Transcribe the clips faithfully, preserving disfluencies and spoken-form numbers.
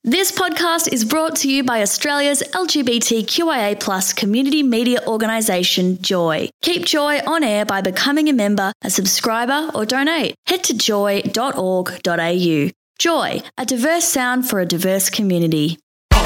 This podcast is brought to you by Australia's L G B T Q I A plus community media organisation, Joy. Keep Joy on air by becoming a member, a subscriber or donate. Head to joy dot org dot a u. Joy, a diverse sound for a diverse community.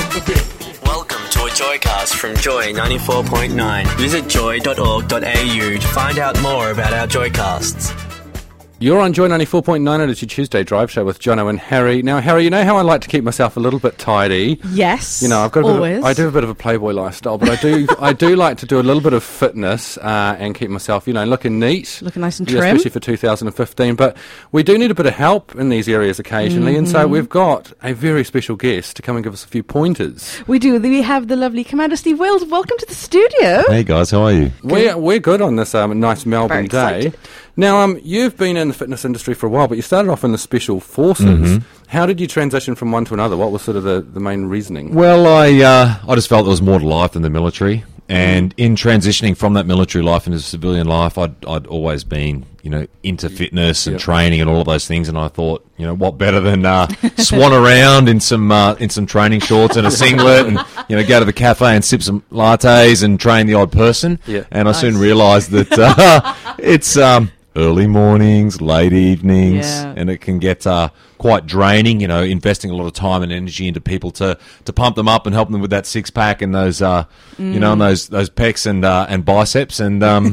Welcome to a Joycast from Joy ninety-four point nine. Visit joy dot org dot a u to find out more about our Joycasts. You're on Joy ninety-four point nine and it's your Tuesday Drive Show with Jono and Harry. Now, Harry, you know how I like to keep myself a little bit tidy? Yes, You know, I've got a bit always. of, I do a bit of a playboy lifestyle, but I do I do like to do a little bit of fitness uh, and keep myself, you know, looking neat. Looking nice and Yeah, trim. especially for two thousand fifteen. But we do need a bit of help in these areas occasionally, mm-hmm. and so we've got a very special guest to come and give us a few pointers. We do. We have the lovely Commander Steve Wills. Welcome to the studio. Hey guys, how are you? We're, we're good on this um, nice Melbourne Very day. excited. Now, um, you've been in the fitness industry for a while, but you started off in the Special Forces. Mm-hmm. How did you transition from one to another? What was sort of the, the main reasoning? Well, I uh, I just felt there was more to life than the military, and in transitioning from that military life into civilian life, I'd I'd always been you know into fitness and Yep. training and all of those things, and I thought you know what better than uh, swan around in some uh, in some training shorts and a singlet, and you know go to the cafe and sip some lattes and train the odd person. Yeah. And I soon Nice. realised that uh, it's. Um, Early mornings, late evenings, Yeah. and it can get uh, quite draining, you know, investing a lot of time and energy into people to, to pump them up and help them with that six pack and those, uh, you know, and those those pecs and uh, and biceps. And um,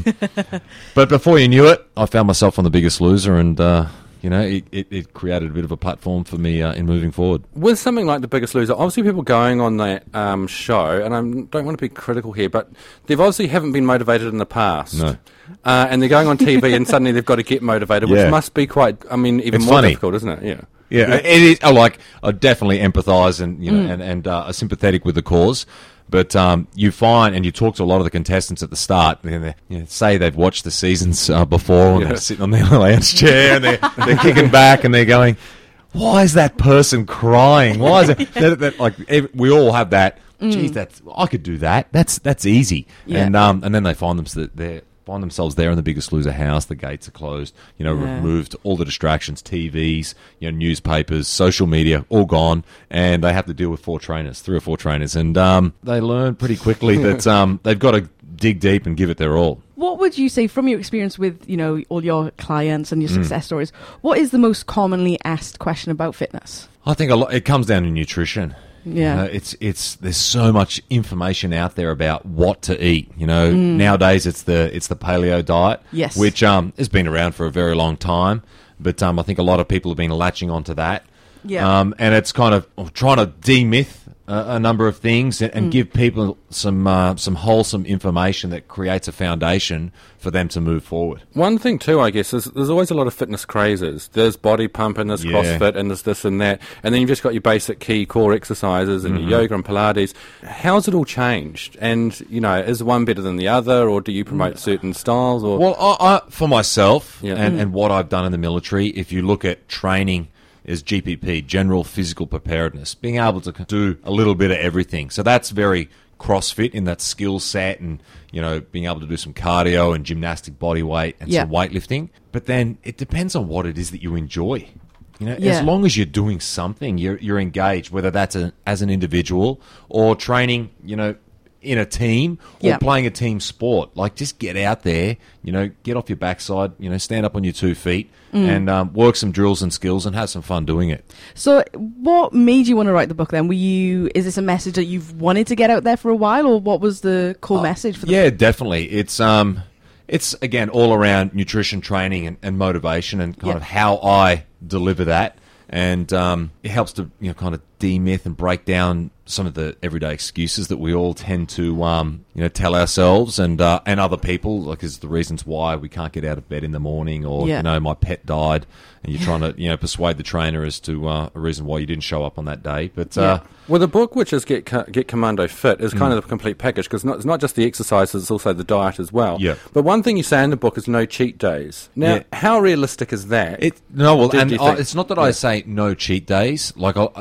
but before you knew it, I found myself on The Biggest Loser, and uh, you know, it, it, it created a bit of a platform for me uh, in moving forward. With something like The Biggest Loser, obviously people going on that um, show, and I don't want to be critical here, but they've obviously haven't been motivated in the past. No. Uh, and they're going on T V and suddenly they've got to get motivated, which Yeah. must be quite, I mean, even It's more funny. difficult, isn't it? Yeah. Yeah, it is. I like. I definitely empathise and you know and and uh, are sympathetic with the cause. But um, you find, and you talk to a lot of the contestants at the start, and they you know, say they've watched the seasons uh, before, and Yeah. they're sitting on their lounge chair, and they're, they're kicking back, and they're going, "Why is that person crying? Why is it?" that, that, like ev- we all have that. Geez, that's I could do that. That's that's easy. Yeah. And um, and then they find them that they're. Find themselves there in The Biggest Loser house. The gates are closed. You know, Yeah. removed all the distractions, T Vs, you know, newspapers, social media, all gone, and they have to deal with four trainers, three or four trainers, and um, they learn pretty quickly that um, they've got to dig deep and give it their all. What would you say from your experience with, you know, all your clients and your Mm. success stories? What is the most commonly asked question about fitness? I think a lot. It comes down to nutrition. Yeah. You know, it's it's there's so much information out there about what to eat. You know, nowadays it's the it's the paleo diet, Yes. which um has been around for a very long time, but um I think a lot of people have been latching onto that. Yeah. Um, and it's kind of trying to demyth a, a number of things and, and give people some uh, some wholesome information that creates a foundation for them to move forward. One thing too, I guess, is there's always a lot of fitness crazes. There's body pump and there's Yeah. CrossFit and there's this and that. And then you've just got your basic key core exercises and Mm-hmm. your yoga and Pilates. How's it all changed? And, you know, is one better than the other, or do you promote certain styles? Or Well, I, I, for myself Yeah. and, and what I've done in the military, if you look at training as G P P, General Physical Preparedness, being able to do a little bit of everything. So that's very CrossFit in that skill set and, you know, being able to do some cardio and gymnastic body weight and Yeah. some weightlifting. But then it depends on what it is that you enjoy. You know, Yeah. as long as you're doing something, you're, you're engaged, whether that's a, as an individual or training, you know, in a team or Yeah. playing a team sport. Like, just get out there, you know, get off your backside, you know, stand up on your two feet and um, work some drills and skills and have some fun doing it. So what made you want to write the book then? Were you, is this a message that you've wanted to get out there for a while, or what was the core message for the Yeah, book? definitely. It's, um, it's again, all around nutrition training and, and motivation and kind Yeah. of how I deliver that. And um, it helps to, you know, kind of demyth and break down some of the everyday excuses that we all tend to, um, you know, tell ourselves and uh, and other people, like is the reasons why we can't get out of bed in the morning, or Yeah. you know, my pet died, and you're trying to, you know, persuade the trainer as to uh, a reason why you didn't show up on that day. But uh, Well, the book, which is Get Co- Get Commando Fit, is Mm. kind of the complete package, because it's not just the exercises, it's also the diet as well. Yeah. But one thing you say in the book is no cheat days. Now, Yeah. how realistic is that? It no, well, Did and you I, think- it's not that Yeah. I say no cheat days. Like I, I,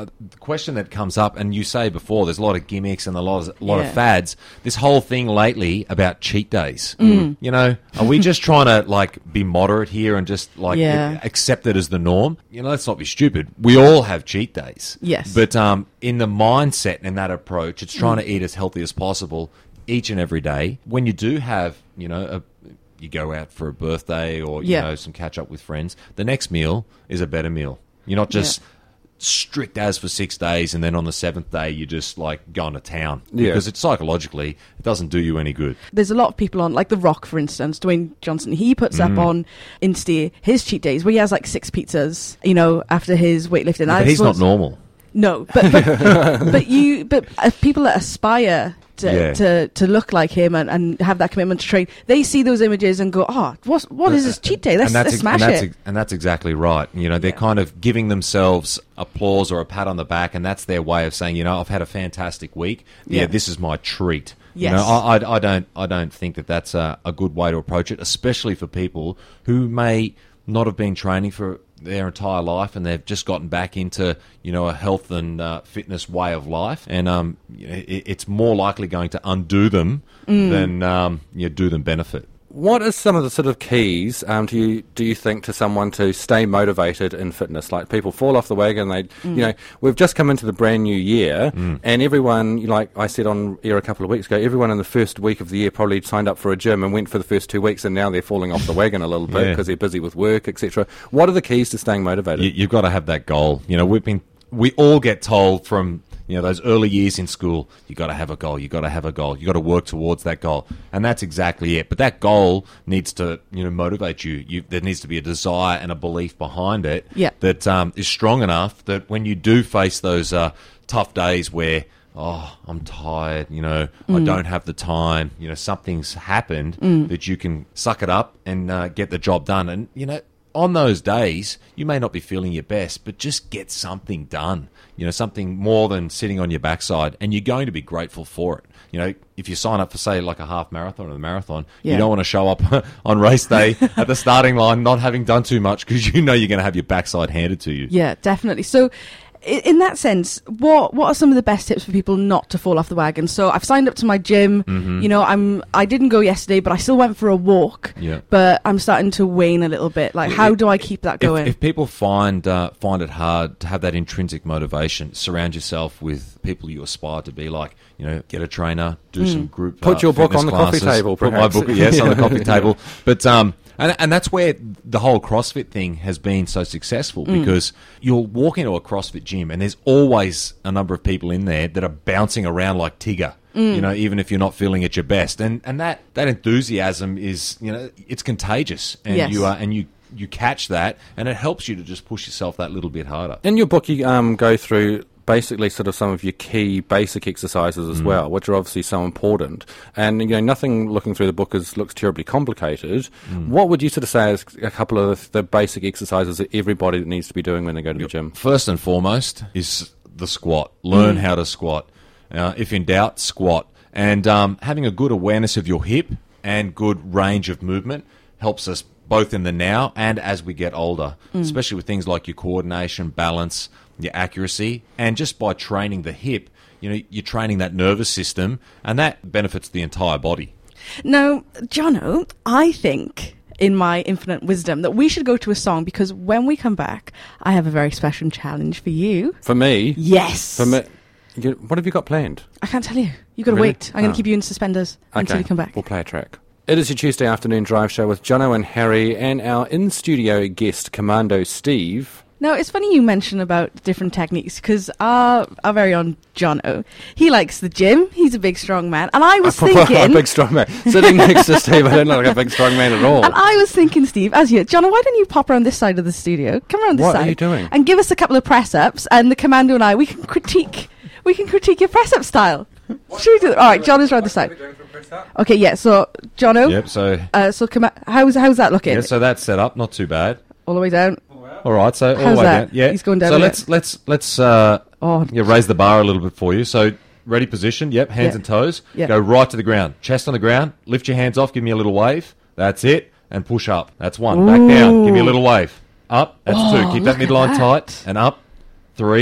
question that comes up, and you say before, there's a lot of gimmicks and a lot of, a lot Yeah. of fads. This whole thing lately about cheat days. Mm. You know, are we just trying to like be moderate here and just like Yeah. accept it as the norm? You know, let's not be stupid. We all have cheat days. Yes. But um, in the mindset and that approach, it's trying to eat as healthy as possible each and every day. When you do have, you know, a you go out for a birthday or, you Yeah. know, some catch up with friends, the next meal is a better meal. You're not just strict as for six days and then on the seventh day you just like going to town. Yeah. Because it's psychologically, it doesn't do you any good. There's a lot of people on, like The Rock, for instance, Dwayne Johnson. He puts Mm. up on Insta his cheat days where he has like six pizzas, you know, after his weightlifting. I But he's not suppose- normal. No, but but, but you, but uh, people that aspire to, Yeah. to to look like him and, and have that commitment to train, they see those images and go, "Oh, what what is this cheat day? Let's, and that's, let's ex- smash and that's it." ex- and that's exactly right. You know, they're Yeah. kind of giving themselves applause or a pat on the back, and that's their way of saying, you know, I've had a fantastic week. Yeah, Yeah. this is my treat. Yes. You know, I, I, I don't, I don't think that that's a, a good way to approach it, especially for people who may not have been training for their entire life and they've just gotten back into, you know, a health and uh, fitness way of life, and um, it, it's more likely going to undo them than um, you know, do them benefit. What are some of the sort of keys um, do you do you think to someone to stay motivated in fitness? Like people fall off the wagon. They, you know, we've just come into the brand new year, and everyone, like I said on air a couple of weeks ago, everyone in the first week of the year probably signed up for a gym and went for the first two weeks, and now they're falling off the wagon a little bit Yeah. because they're busy with work, et cetera. What are the keys to staying motivated? You, you've got to have that goal. You know, we've been, we all get told from, you know, those early years in school, you got to have a goal, you got to have a goal, you got to work towards that goal, and that's exactly it. But that goal needs to, you know, motivate you. you there needs to be a desire and a belief behind it Yeah. that um, is strong enough that when you do face those uh, tough days where, oh, I'm tired, you know, I don't have the time, you know, something's happened, that you can suck it up and uh, get the job done. And, you know, on those days, you may not be feeling your best, but just get something done. You know, something more than sitting on your backside, and you're going to be grateful for it. You know, if you sign up for, say, like a half marathon or a marathon, Yeah. you don't want to show up on race day at the starting line not having done too much because you know you're going to have your backside handed to you. Yeah, definitely. So, i- in that sense, what what are some of the best tips for people not to fall off the wagon? So, I've signed up to my gym. You know, I'm I didn't go yesterday, but I still went for a walk. Yeah. But I'm starting to wane a little bit. Like, how do I keep that If, going? if people find uh, find it hard to have that intrinsic motivation, surround yourself with people you aspire to be like. You know, get a trainer, do some group. Put uh, your book fitness on the coffee classes. table, Put my perhaps. book, yes, on the coffee table. But um, and and that's where the whole CrossFit thing has been so successful because you'll walk into a CrossFit gym and there's always a number of people in there that are bouncing around like Tigger. You know, even if you're not feeling at your best, and and that that enthusiasm is, you know, it's contagious, and Yes. you are and you. You catch that, and it helps you to just push yourself that little bit harder. In your book, you um, go through basically sort of some of your key basic exercises as well, which are obviously so important. And, you know, nothing looking through the book is, looks terribly complicated. What would you sort of say is a couple of the basic exercises that everybody needs to be doing when they go to the gym? First and foremost is the squat. Learn how to squat. Uh, if in doubt, squat. And um, having a good awareness of your hip and good range of movement helps us both in the now and as we get older, especially with things like your coordination, balance, your accuracy. And just by training the hip, you know, you're training that nervous system, and that benefits the entire body. Now, Jono, I think, in my infinite wisdom, that we should go to a song because when we come back, I have a very special challenge for you. For me, Yes. for me, you, what have you got planned? I can't tell you. You got to Really? wait. I'm going to Oh. keep you in suspenders until you come back. We'll play a track. It is your Tuesday afternoon drive show with Jono and Harry and our in-studio guest, Commando Steve. Now, it's funny you mention about different techniques because our, our very own Jono, he likes the gym. He's a big, strong man. And I was a thinking... big strong man. Sitting next to Steve, I don't look like a big strong man at all. And I was thinking, Steve, as you, Jono, why don't you pop around this side of the studio? Come around this What side. are you doing? And give us a couple of press-ups, and the Commando and I, we can critique, we can critique your press-up style. Should we do that? All right, Jono's around this side. Okay, yeah. So, Jono, Yep, so uh, so come, how's how's that looking? yeah, so that's set up, not too bad. All the way down. All right, so all How's the way that? down. Yeah, He's going down So a bit. let's let's let's uh, Oh, yeah, raise the bar a little bit for you. So ready position. Yep, hands Yeah. and toes. Yeah. Go right to the ground. Chest on the ground. Lift your hands off. Give me a little wave. That's it. And push up. That's one. Back down. Give me a little wave. Up. That's Oh, two. Keep that look at midline that. tight. And up. Three.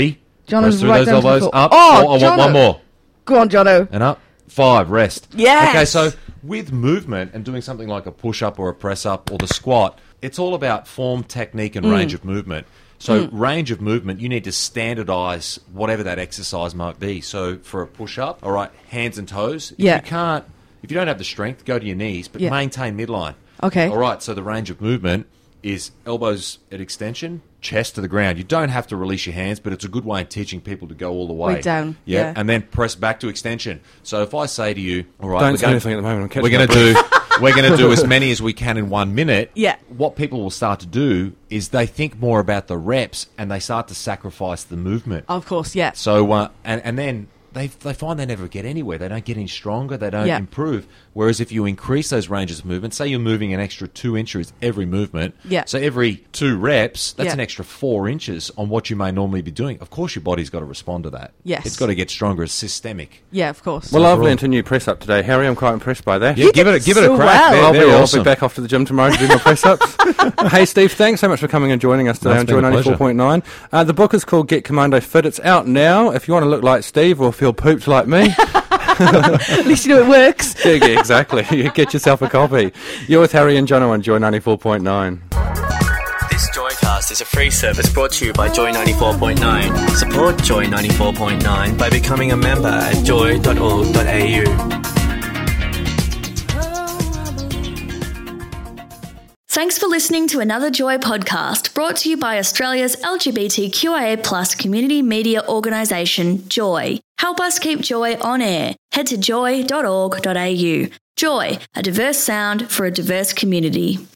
Jono's Press through right those down to the elbows. floor. Up. Oh, I want Jono. one more. Go on, Jono. And up. Five. Rest. Yes. Okay, so with movement and doing something like a push-up or a press-up or the squat, it's all about form, technique, and Mm. range of movement. So range of movement, you need to standardise whatever that exercise might be. So for a push-up, all right, hands and toes. If Yeah. you can't, if you don't have the strength, go to your knees, but Yeah. maintain midline. Okay. All right, so the range of movement is elbows at extension, chest to the ground. You don't have to release your hands, but it's a good way of teaching people to go all the way. Way down, Yeah, yeah. and then press back to extension. So if I say to you, all right, Don't we're say gonna- anything at the moment. I'm catching we're going my to do we're going to do as many as we can in one minute. Yeah. What people will start to do is they think more about the reps and they start to sacrifice the movement. Of course, yeah. So uh, and and then they they find they never get anywhere. They don't get any stronger. They don't Yeah. improve. Whereas if you increase those ranges of movement, say you're moving an extra two inches every movement. Yeah. So every two reps, that's Yeah. an extra four inches on what you may normally be doing. Of course, your body's got to respond to that. Yes. It's got to get stronger. It's systemic. Yeah, of course. Well, I've overall. learnt a new press up today, Harry. I'm quite impressed by that. Yeah, give it a, give it so a crack. well. They're, I'll, be, they're I'll awesome. be back off to the gym tomorrow to do my press ups. Hey, Steve, thanks so much for coming and joining us today That's on been Joy a pleasure. ninety-four point nine. Uh, the book is called Get Commando Fit. It's out now. If you want to look like Steve or feel pooped like me, At least you know it works. yeah, yeah, exactly. You get yourself a copy. You're with Harry and Jono on Joy ninety-four point nine. This Joycast is a free service brought to you by Joy ninety-four point nine. Support Joy ninety-four point nine by becoming a member at joy dot org dot a u. Thanks for listening to another Joy podcast brought to you by Australia's L G B T Q I A plus community media organisation, Joy. Help us keep Joy on air. Head to joy dot org dot a u. Joy, a diverse sound for a diverse community.